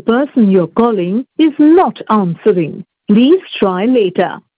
person you're calling is not answering. Please try later.